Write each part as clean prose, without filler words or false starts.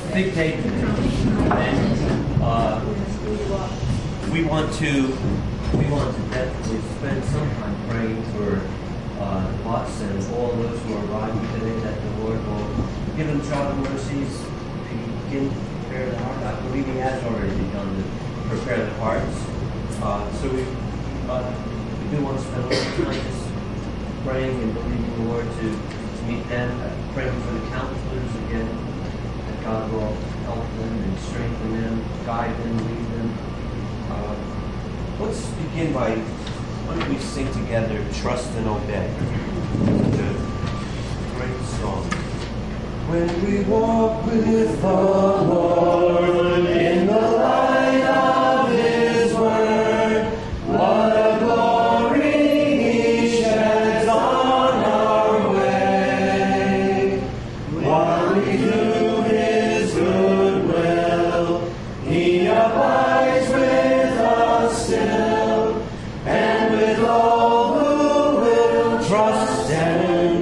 big day today, and we want to definitely spend some time praying for us and all those who are arriving today, that the Lord will give them traveling mercies, begin to prepare the heart. I believe He has already begun to prepare the hearts. So we do want to spend a little time just praying and believing the Lord to meet them, praying for the counselors again, that God will help them and strengthen them, guide them, lead them. Let's begin by, why don't we sing together, Trust and Obey. It's a great song. When we walk with the Lord in the light of His word, what a glory He sheds on our way. While we do His good will, He abides with us still, and with all who will trust and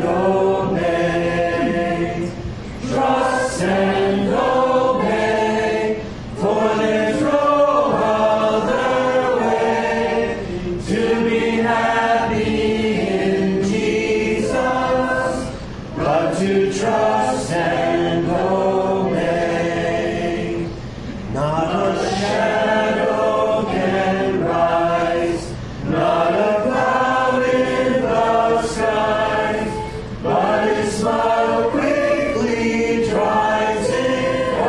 obey. Trust and obey, for there's no other way to be happy in Jesus, but to trust and obey. Not a shadow can rise, not a cloud in the skies, but His smile quickly drives it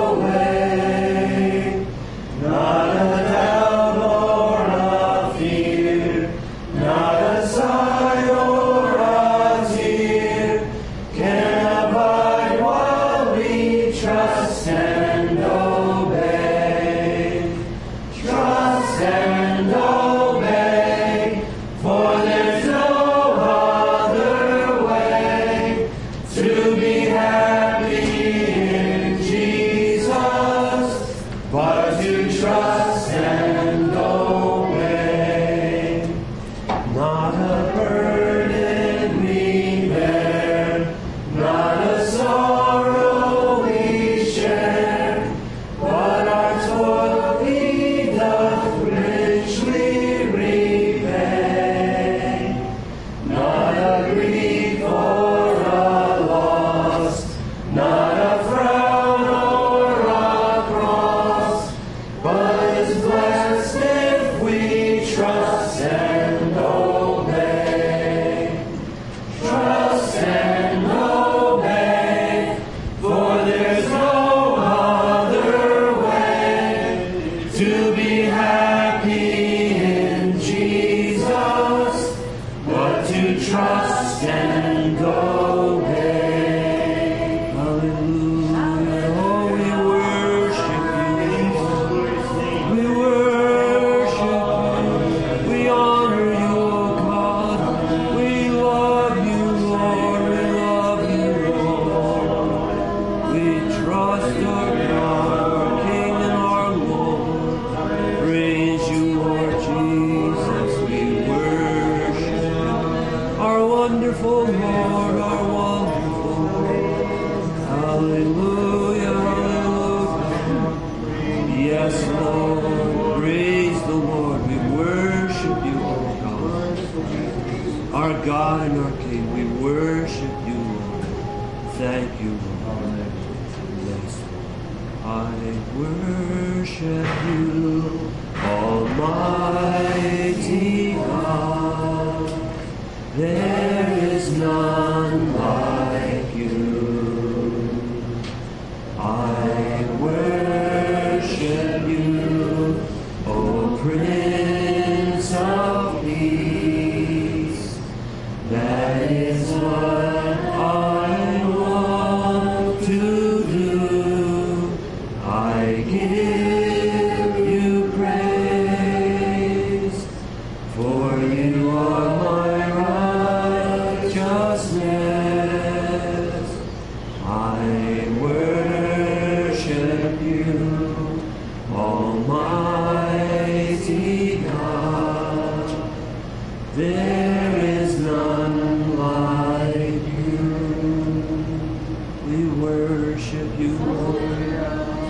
away. Not a doubt or a fear, not a sigh or a tear can abide while we trust and obey. Trust and obey, for there's no other way to be happy in Jesus, but to trust and obey. Not a burden we bear, not a sorrow we share, but our toil He doth richly repay. Not a grief or a loss, not a frown or a cross, but is blessed if we trust and obey. Trust and obey, for there's no other way to be happy in Jesus, but to trust and obey. Hallelujah. Oh, we worship you. We worship you. We honor you, O God. We love you, Lord. We love you, Lord. We trust our God, our King and our Lord. Praise you, Lord Jesus. We worship you. Our wonderful Lord, our wonderful Lord. Hallelujah, hallelujah. Yes, Lord. Praise the Lord. We worship you, O God. Our God and our King, we worship you, Lord. Thank you, Lord. Yes, Lord. I worship you, Almighty God. There is none like you. I worship you, O Prince of Peace. That is what I want to do. I give you praise, for you are my righteousness. I worship you, Almighty God. There is none like you. We worship you, Lord.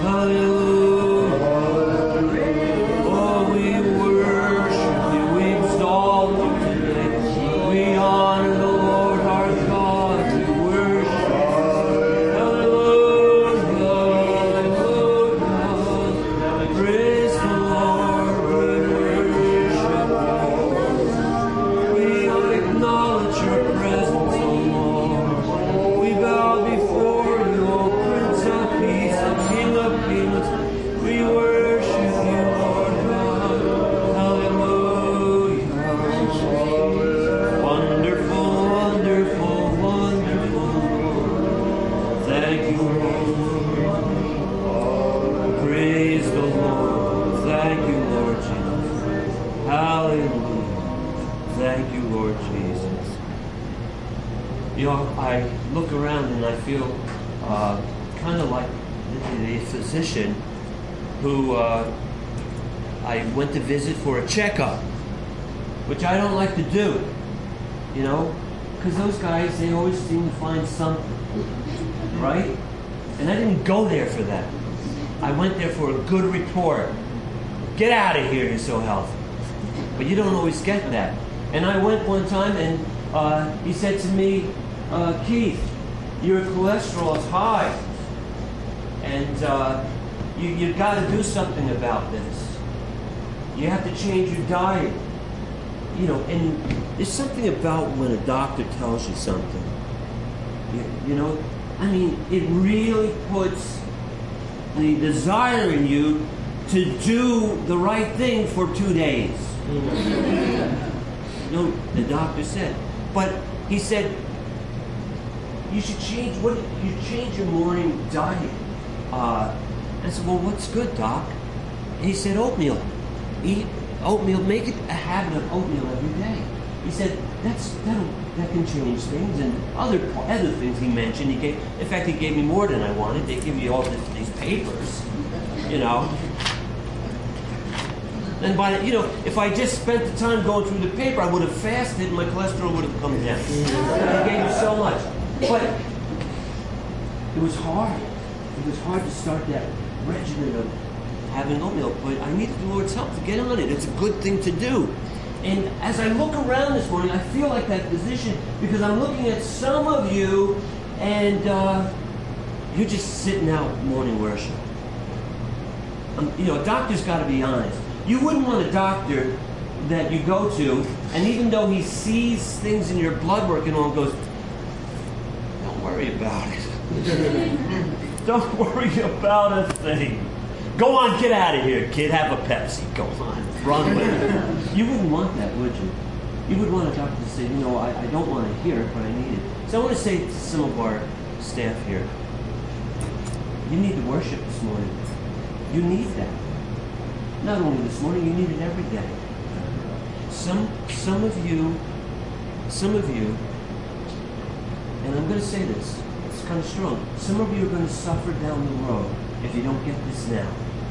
I look around and I feel kind of like the physician who I went to visit for a checkup, which I don't like to do, you know, because those guys, they always seem to find something, right? And I didn't go there for that. I went there for a good report. Get out of here, you're so healthy. But you don't always get that. And I went one time and he said to me, Keith, your cholesterol is high. And you've got to do something about this. You have to change your diet. You know, and there's something about when a doctor tells you something. You know, I mean, it really puts the desire in you to do the right thing for 2 days. You know, the doctor said. But he said, you should change your morning diet. I said, well, what's good, Doc? And he said, oatmeal. Eat oatmeal. Make it a habit of oatmeal every day. He said, that can change things, and other things he mentioned. In fact, he gave me more than I wanted. They give you all these papers, you know. And if I just spent the time going through the paper, I would have fasted, and my cholesterol would have come down. He gave me so much, but it was hard. It was hard to start that regimen of having oatmeal, but I needed the Lord's help to get on it. It's a good thing to do. And as I look around this morning, I feel like that physician, because I'm looking at some of you, and you're just sitting out morning worship. You know, a doctor's got to be honest. You wouldn't want a doctor that you go to, and even though he sees things in your blood work and all, goes, don't worry about it. Don't worry about a thing. Go on, get out of here, kid. Have a Pepsi. Go on, run with it. You wouldn't want that, would you? You would want a doctor to say, you know, I don't want to hear it, but I need it. So I want to say to some of our staff here, you need to worship this morning. You need that. Not only this morning, you need it every day. Some of you, and I'm going to say this, it's kind of strong. Some of you are going to suffer down the road if you don't get this now.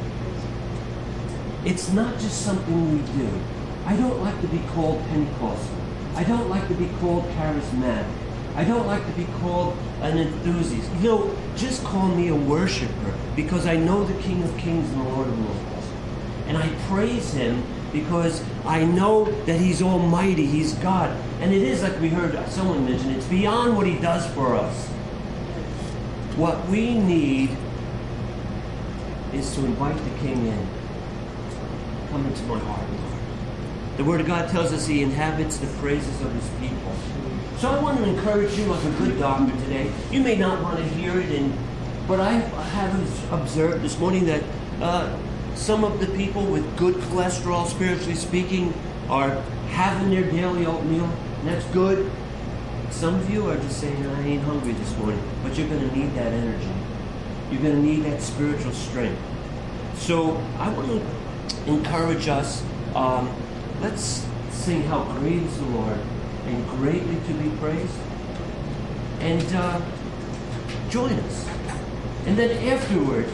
It's not just something we do. I don't like to be called Pentecostal. I don't like to be called charismatic. I don't like to be called an enthusiast. You know, just call me a worshiper, because I know the King of Kings and the Lord of Lords. And I praise Him because I know that He's almighty, He's God. And it is, like we heard someone mention, it's beyond what He does for us. What we need is to invite the King in. Come into my heart, Lord. The Word of God tells us He inhabits the praises of His people. So I want to encourage you like a good doctor today. You may not want to hear it, but I have observed this morning that some of the people with good cholesterol, spiritually speaking, are having their daily oatmeal, and that's good. Some of you are just saying, I ain't hungry this morning, but you're going to need that energy. You're going to need that spiritual strength. So I want to encourage us, let's sing How Great is the Lord, and greatly to be praised, and join us. And then afterwards,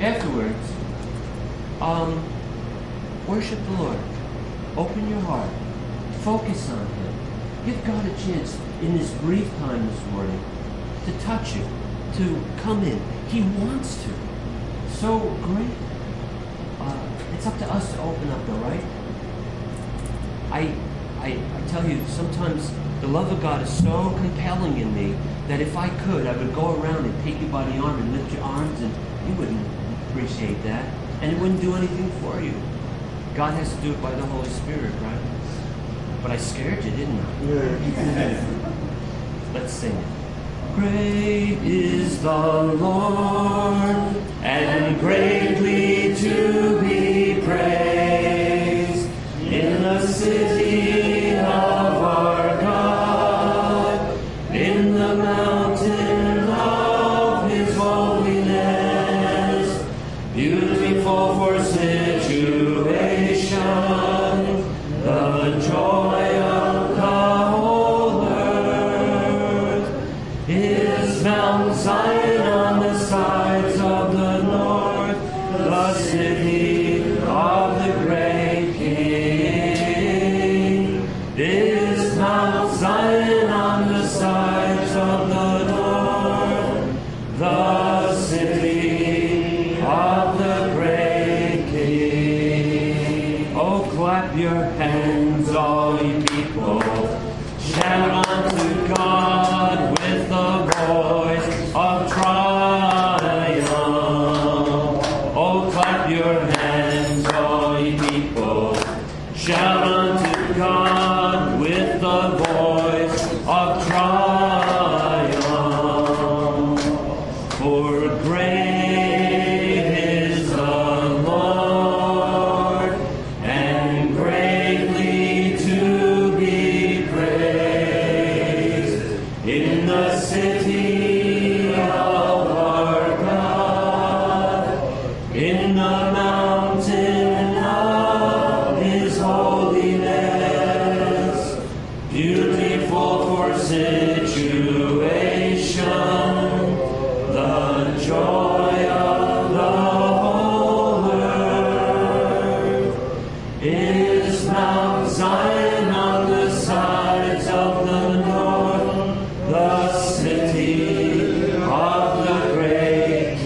worship the Lord. Open your heart. Focus on Him. Give God a chance in this brief time this morning to touch you, to come in. He wants to. so great. It's up to us to open up, though, right? I tell you, sometimes the love of God is so compelling in me that if I could, I would go around and take you by the arm and lift your arms, and you wouldn't appreciate that, and it wouldn't do anything for you. God has to do it by the Holy Spirit, right? But I scared you, didn't I? Yeah. Let's sing it. Great is the Lord, and greatly to be praised in the city of our God, in the mountain of His holiness, beautiful for situation, the joy of the whole earth is Mount Zion on the sides of the north, the city of the great King. Is Mount Zion on the sides of the north, the city of the great King. Oh, clap your hands, all ye people. Shout unto God with the voice of triumph. Oh, clap your hands, all ye people. Shout unto God with the voice of triumph. For great is the Lord, and greatly to be praised in the city of our God, in the mountain of His holiness, beautiful for situation, the joy of the whole earth is Mount Zion on the sides of the north, the city of the great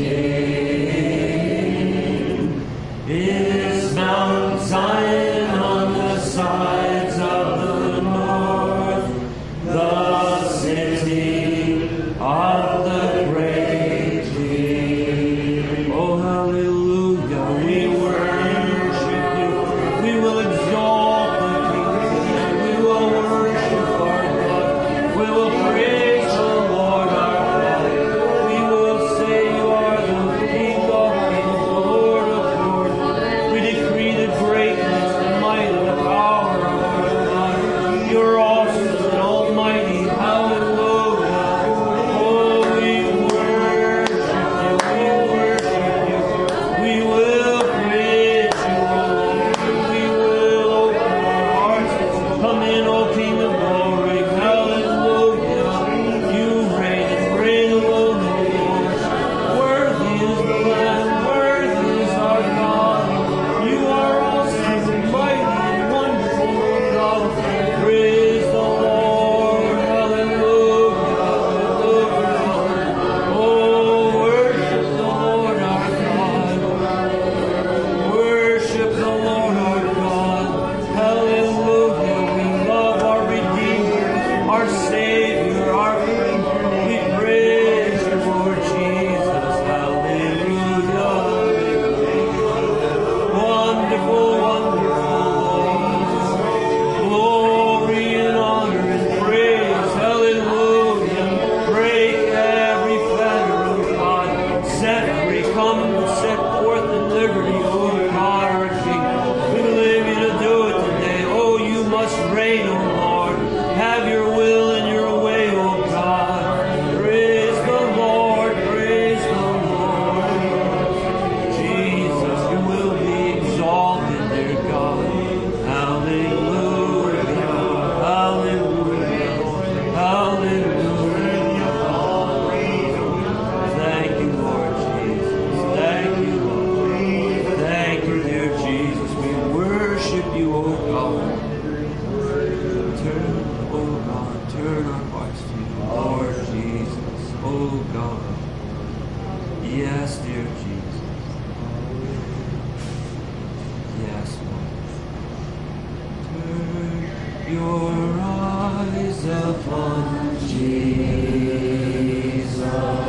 King. Is Mount Zion on the sides of the north, the city of the great King. Oh, hallelujah, we worship you. We will exalt the King today. We will worship our God. We will praise the Lord our God. We will say you are the King of kings, the Lord of lords. We decree the greatness, the might, and the power of our God. You're awesome and almighty. Hallelujah. Oh, we worship you. We worship you. We will praise you, Lord. We will open our hearts. Come in, O King of glory. Hallelujah. You reign and reign alone, O Lord. Worthy is the Lamb. Worthy is our God. You are awesome and mighty and wonderful, O God. Praise the Lord. Hallelujah. Hallelujah. Oh, worship the Lord our God. Worship the Lord our God. Hallelujah. We love our Redeemer, our Savior, our King. We praise you, Lord Jesus. Hallelujah. Wonderful, wonderful Lord. Glory and honor and praise. Hallelujah. Break every fetter of God. Set free. Come set forth in liberty, O God, our King. We believe you to do it today. Oh, you must reign, O Lord. Have your will and your way, O God. Praise the Lord. Praise the Lord. Jesus, you will be exalted, dear God. Hallelujah. Hallelujah. Hallelujah. Thank you, Lord Jesus. Thank you, Lord. Thank upon Jesus.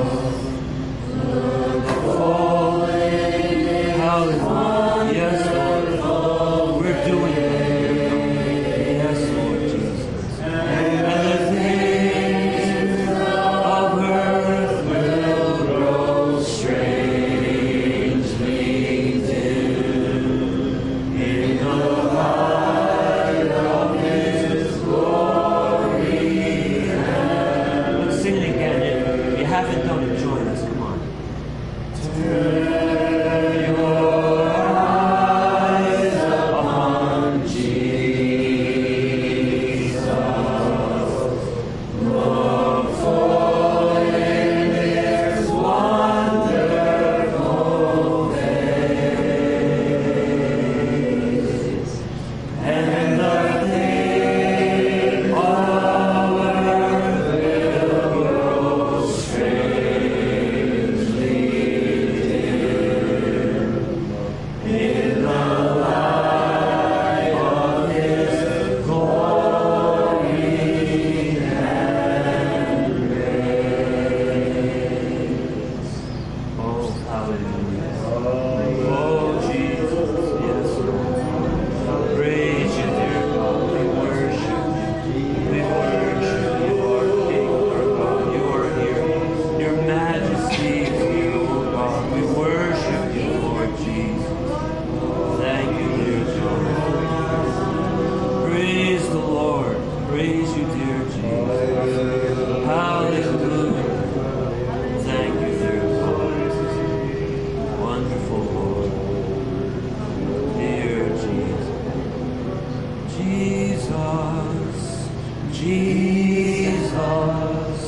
Look falling. Hallelujah. Yes, Lord. We're doing it. Yes, Lord Jesus. And the things of earth will grow strangely dim in the light of His glory. Let's sing it again. If you haven't done it, join us. Come on. Turn your eyes upon Jesus. Look for in His wonderful face, and the thing of earth will grow strangely dim in the light of His glory and grace. Oh, hallelujah. Oh, Jesus. Yes, Lord. Praise you, dear God. We worship you. We worship you, our King, our God. You are here. Your majesty is here, oh God. We worship you, Lord Jesus. Thank you, dear God. Praise the Lord. Praise you, dear Jesus. Hallelujah. Thank you, dear God. Wonderful Lord. Dear Jesus. Jesus. Jesus.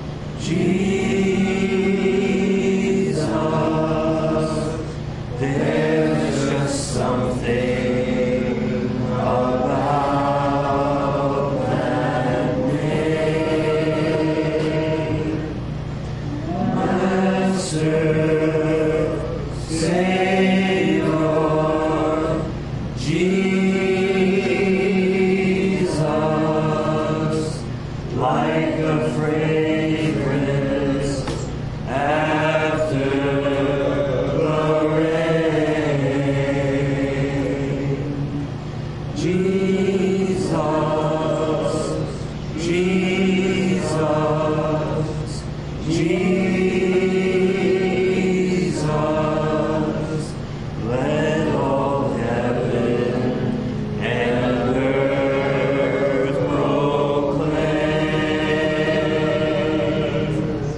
Jesus. There's just something about that name. Master, Savior, Jesus, like a fragrance after the rain. Jesus, Jesus, Jesus, let all heaven and earth proclaim.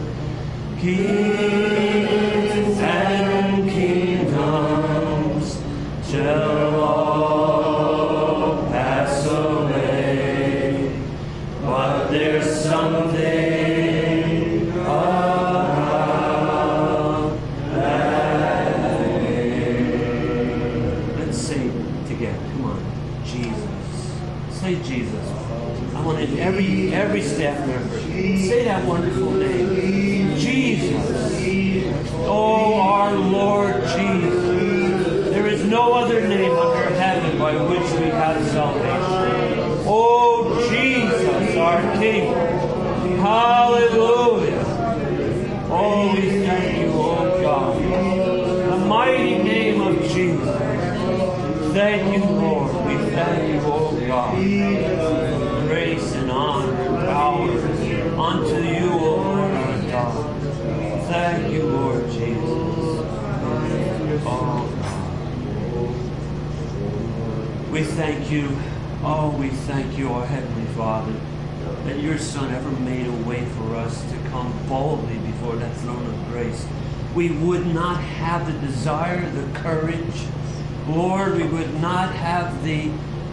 Kings and kingdoms shall all pass away, but there's something about that name. Let's sing together. Come on. Jesus. Say Jesus. I want every staff member, say that wonderful name. Jesus. Oh, our Lord Jesus. There is no other name under heaven by which we have salvation. Oh, Jesus, our King. Hallelujah. Oh, we thank you, oh God. The mighty name of Jesus. Thank you, Lord. We thank you, oh God. Grace and honor and power unto you, O Lord our God. Thank you, Lord Jesus. Oh God. We thank you. Oh, we thank you, our Heavenly Father, that your Son ever made a way for us to come boldly before that throne of grace. We would not have the desire, the courage, Lord, we would not have the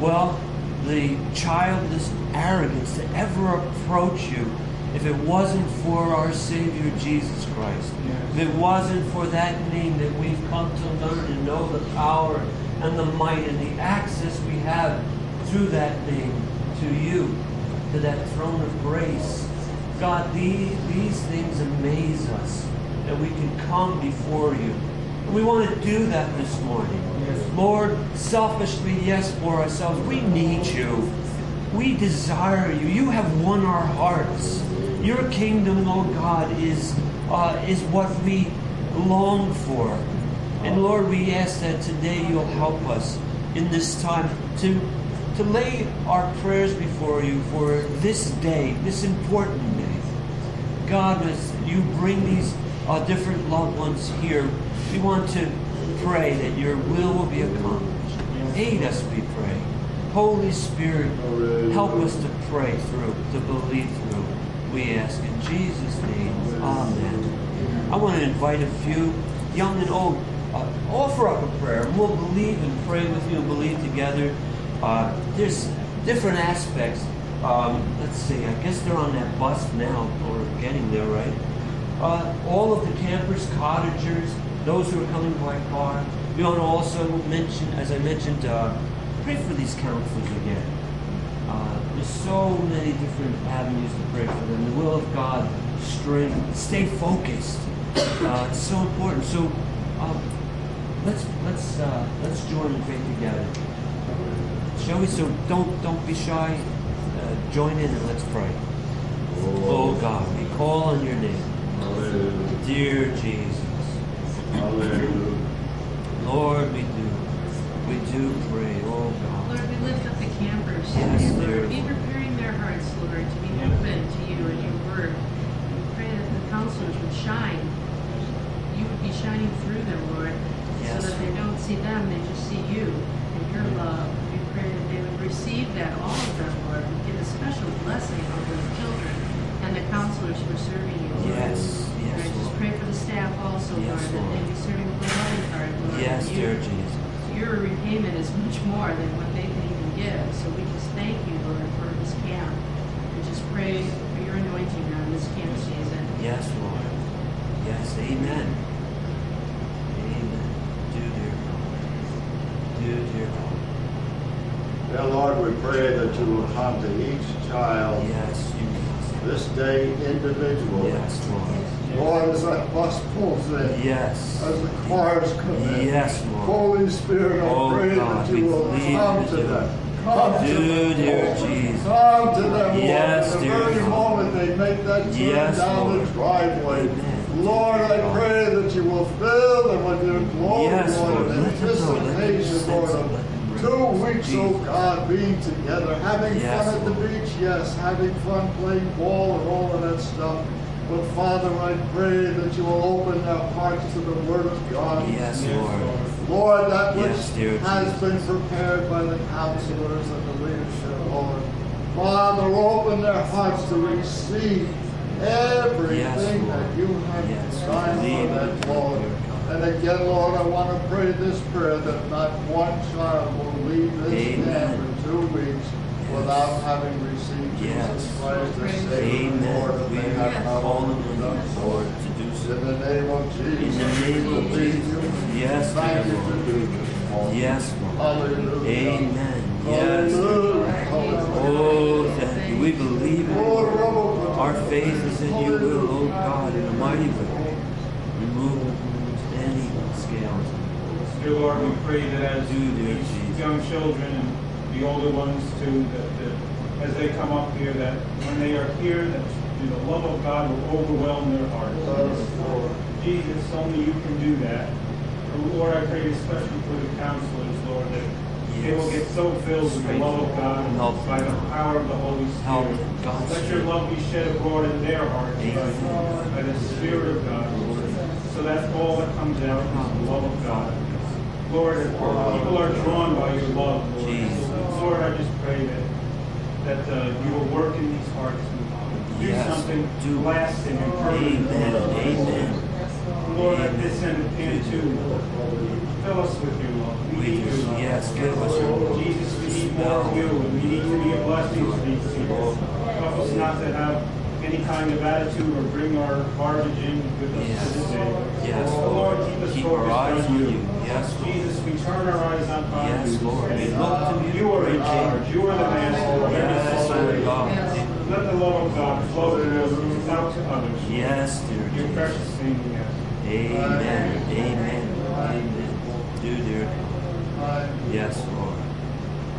childish arrogance to ever approach you if it wasn't for our Savior Jesus Christ. If it wasn't for that name that we've come to learn and know the power and the might and the access we have through that name to you, to that throne of grace. God, these things amaze us, that we can come before you. And we want to do that this morning. Lord, selfishly, yes, for ourselves, we need you. We desire you. You have won our hearts. Your kingdom, oh God, is what we long for. And Lord, we ask that today you'll help us in this time to lay our prayers before you for this day, this important day. God, as you bring these different loved ones here, we want to pray that your will be accomplished. Aid us, we pray. Holy Spirit, help us to pray through, to believe through. We ask in Jesus' name. Amen. I want to invite a few, young and old, offer up a prayer. We'll believe and pray with you and believe together. There's different aspects. Let's see, I guess they're on that bus now, or getting there, right? All of the campers, cottagers, those who are coming by car. We want to also mention, as I mentioned, pray for these counselors again. There's so many different avenues to pray for them. The will of God, strength, stay focused. It's so important. So let's join in faith together. Shall we? So don't be shy. Join in and let's pray. Oh God, we call on your name. Hallelujah. Dear Jesus. Hallelujah. Lord, we do pray. Oh God. Lord, we lift up the campers. Yes, Lord, be preparing their hearts, Lord, to be open to you and your word. We pray that the counselors would shine. You would be shining through them, Lord, Yes. so that they don't see them, they just see you and your love. We pray that they would receive that, all of them, Lord, and get a special blessing over the children and the counselors who are serving you, Lord. Yes, yes, And I just Lord. pray for the staff also, Yes, Lord, that Lord. they be serving with a loving heart, Lord. Yes, and dear you, Jesus. your repayment is much more than what they can even give. So we just thank you, Lord, for this camp. We just pray for your anointing on this camp season. Yes, Lord. Yes, amen. Amen. Do, dear God. Do, dear God. Dear Lord, we pray that you will come to each child Yes, you this day individually. Yes, Lord. Lord, as that bus pulls in, Yes. as the cars come in, Yes, Lord. Holy Spirit, I Oh, pray God, that you we will believe come you to do. them. Come to Do, them, dear Lord. Jesus. Come to them, Yes, Lord. The dear very God. moment they make that turn Yes, down Lord. the driveway. Amen. Lord, I God. pray that you will fill them with your glory, Yes, Lord, Lord. and Let them know. Let them anticipation, sense Lord, it. of Let them 2 weeks, oh Jesus. God, being together, having Yes, fun at the Lord. beach, yes, having fun playing ball and all of that stuff. But Father, I pray that you will open their hearts to the Word of God. Yes, Lord. Lord, that which Yes, dear has Jesus. been prepared by the counselors and the leadership, Lord. Father, open their hearts to receive everything Yes, Lord. that you have Yes, designed believe for them, it, Lord. dear God. And again, Lord, I want to pray this prayer that not one child will leave this Amen. camp in 2 weeks without having received Yes. Jesus Christ as Amen. Savior, Lord, if We they have Yes. not call already them done on so. Lord to do so. In the name of Jesus. In the name of we believe Jesus. you. Yes, Thank dear you to Lord. do this, Lord. Yes, Lord. Hallelujah. Amen. Yes. Hallelujah. Oh, thank you. We believe it. Hallelujah. Our faith is in you will, oh God, in a mighty way. Remove any scales. Dear Lord, we pray that as Do, dear these Jesus. young children and the older ones too, that as they come up here, that when they are here, that the love of God will overwhelm their hearts. Jesus, only you can do that. And Lord, I pray especially for the counselors, Lord, that they will get so filled with the love of God Help by the them. power of the Holy Help Spirit. them, God. Let your love be shed abroad in their hearts by the Spirit of God, so that all that comes out is the love of God. Lord, as people are drawn by your love, Lord. Jesus. So, Lord, I just pray that you will work in these hearts and do Yes. something Do. lasting and permanent. Amen. Amen. Lord, at this end of can too, fill us with your love. We need do. your love. Yes, give us your love. Jesus, we need more of you, and we need to be a blessing to these people. Help us not to have any kind of attitude or bring our garbage in with us Yes. to the day. Yes, So, Lord, keep us Keep our focused eyes on on you. you. Yes, Lord. Jesus, we turn our eyes on you. Yes, Lord. We look to you. You are in Great charge. King. You are the master. Yes, Lord God. Let the love of God flow through us out to others. Yes, dear Your Jesus. precious name, we ask. Amen. Amen. Amen. Do, dear God. Yes, Lord. We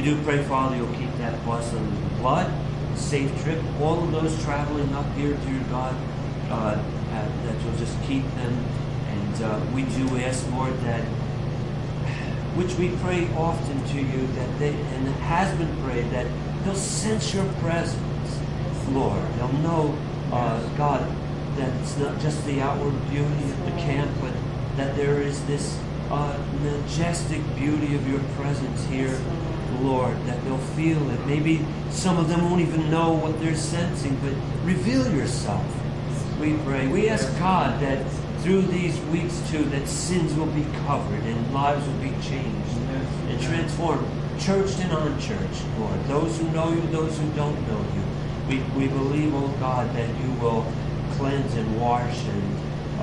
We do pray, Father, you'll keep that bus under the blood, safe trip. All of those traveling up here, dear God, that you'll just keep them. And we do ask, Lord, that, which we pray often to you, that they, and it has been prayed, that they'll sense your presence, Lord. They'll know, God, that it's not just the outward beauty of the camp, but that there is this majestic beauty of your presence here, Lord, that they'll feel it. Maybe some of them won't even know what they're sensing, but reveal yourself, we pray. We ask, God, that through these weeks, too, that sins will be covered and lives will be changed and transformed, churched and unchurched, Lord. Those who know you, those who don't know you. We believe, oh God, that you will cleanse and wash and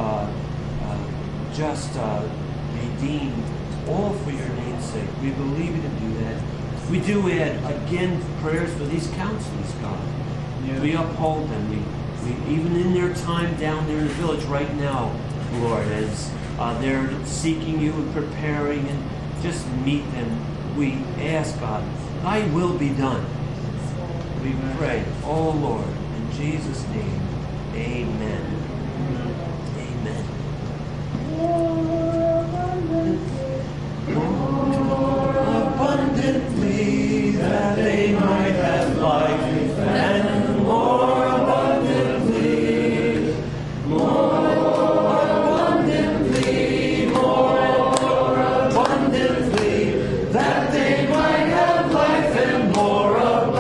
redeem, all for your name's sake. We believe you to do that. We do add, again, prayers for these counselors, God. Yeah. We uphold them. We even in their time down there in the village right now, Lord, as they're seeking you and preparing, and just meet them. We ask, God, thy will be done. We pray, oh Lord, in Jesus' name, amen. Amen. More abundantly, that they might have life, and more abundantly, more abundantly, more abundantly, that they might have life and more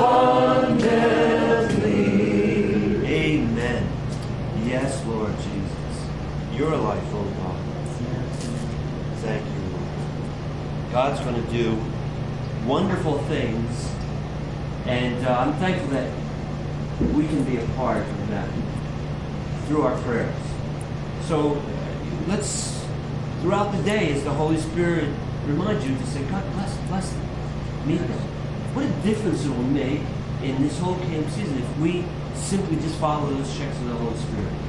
abundantly. Amen. Yes, Lord Jesus. Your life, oh God. Thank you, Lord. God's going to do wonderful things, and I'm thankful that we can be a part of that through our prayers. So let's, throughout the day, as the Holy Spirit reminds you to say, God bless them, meet them. What a difference it will make in this whole camp season if we simply just follow those checks of the Holy Spirit.